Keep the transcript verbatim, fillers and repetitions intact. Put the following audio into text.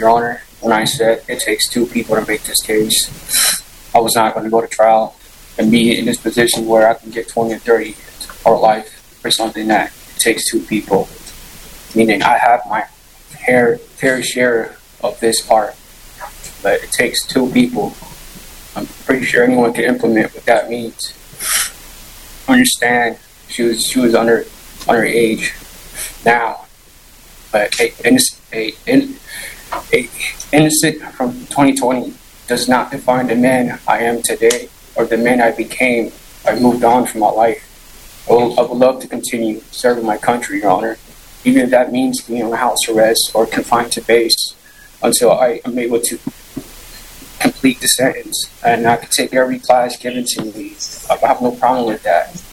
Your Honor, when I said it takes two people to make this case. I was not going to go to trial and be in this position where I can get twenty or thirty years or life for something that it takes two people. Meaning I have my fair, fair share of this part, but it takes two people. I'm pretty sure anyone can implement what that means. Understand, she was she was under underage now, but a, a, a, a innocent from twenty twenty does not define the man I am today or the man I became. I moved on from my life. I would, I would love to continue serving my country, Your Honor, even if that means being on house arrest or confined to base until I am able to complete the sentence. And I can take every class given to me. I have no problem with that.